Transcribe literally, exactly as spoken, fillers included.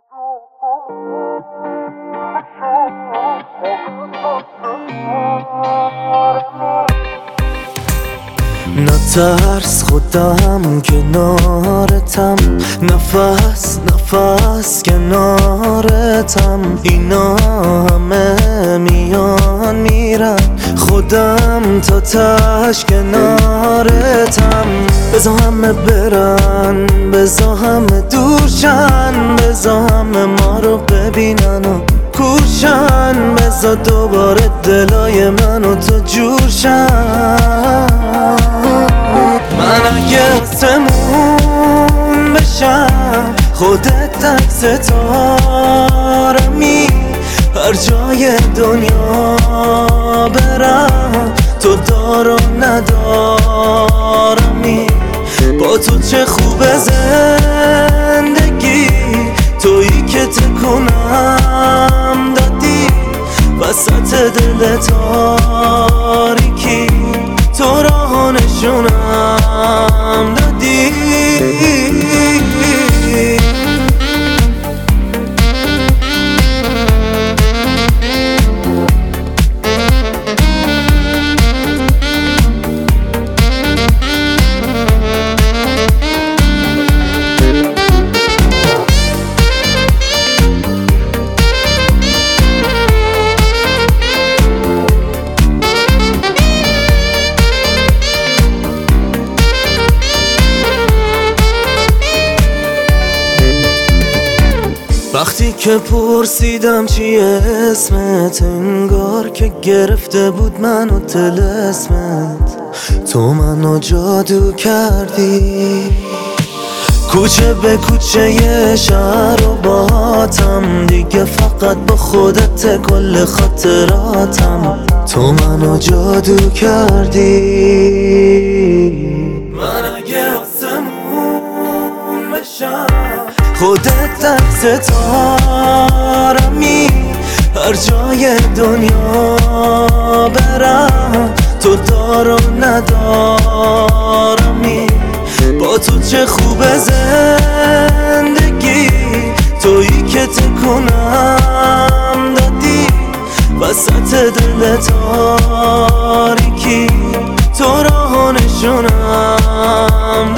نترس خودم کنارتم، نفس نفس کنارتم. اینا همه میان میرن، خودم تا تش کنارتم. بزا همه برن، بزا همه دورشن، بزا همه ما رو ببینن و کوشن. بزا دوباره دلای من و تو جورشن. من اگه آسمون بشم، خودت تک ستارمی. هر جای دنیا برم، تو دار و ندارمی. با تو چه خوبه زندگی، تویی که تکونم دادی وسط دل تاریکی. تو راه نشونم دادی. وقتی که پرسیدم چیه اسمت، انگار که گرفته بود منو طلسمت. تو منو جادو کردی، کوچه به کوچه یه شهر و باهاتم. دیگه فقط با خودت کل خاطراتم. تو منو جادو کردی. من اگه آسمون بشم، خودت تک ستارمی. هر جای دنیا برم، تو دار و ندارمی. با تو چه خوبه زندگی، تویی که تکونم دادی وسط دل تاریکی. تو راه نشونم